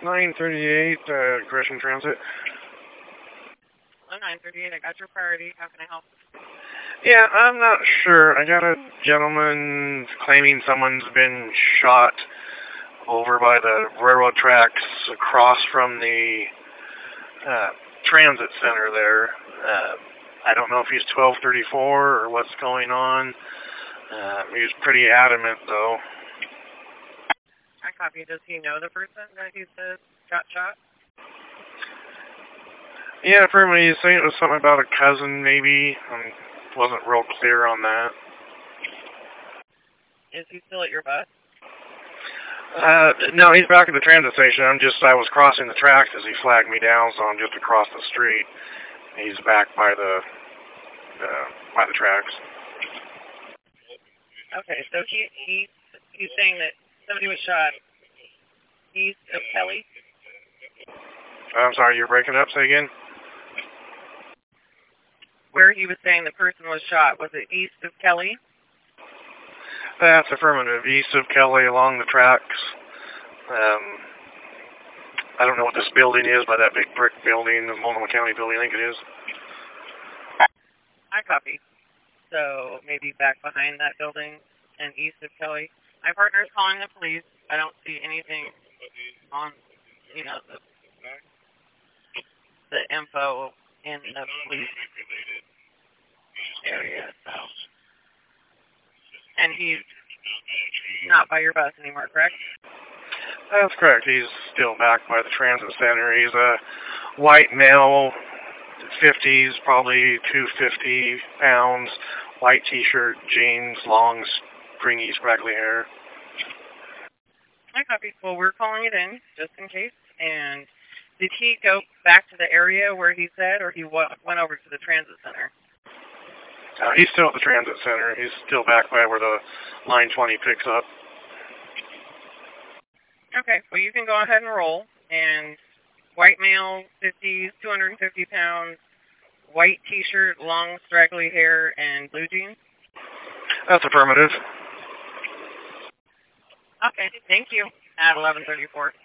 938, Gresham Transit. Oh, 938, I got your priority. How can I help? Yeah, I'm not sure. I got a gentleman claiming someone's been shot over by the railroad tracks across from the transit center there. I don't know if he's 1234 or what's going on. He's pretty adamant, though. I copy. Does he know the person that he says got shot? Yeah, for me, he's saying it was something about a cousin, maybe. Wasn't real clear on that. Is he still at your bus? No, he's back at the transit station. I was crossing the tracks as he flagged me down, so I'm just across the street. He's back by the tracks. Okay, so he's saying that somebody was shot east of Kelly? I'm sorry, you're breaking up. Say again? Where he was saying the person was shot, was it east of Kelly? That's affirmative. East of Kelly along the tracks. I don't know what this building is, but that big brick building, the Multnomah County building, I think it is. I copy. So maybe back behind that building and east of Kelly. My partner is calling the police. I don't see anything on, the info in the police area. And he's not by your bus anymore, correct? That's correct. He's still back by the transit center. He's a white male, 50s, probably 250 pounds, white t-shirt, jeans, long, stringy, scraggly hair. I copy. Well, we're calling it in, just in case. And did he go back to the area where he said, or he went over to the transit center? He's still at the transit center. He's still back by where the Line 20 picks up. Okay, well, you can go ahead and roll. And white male, 50s, 250 pounds, white t-shirt, long, straggly hair, and blue jeans? That's affirmative. Okay, thank you. At 11:34.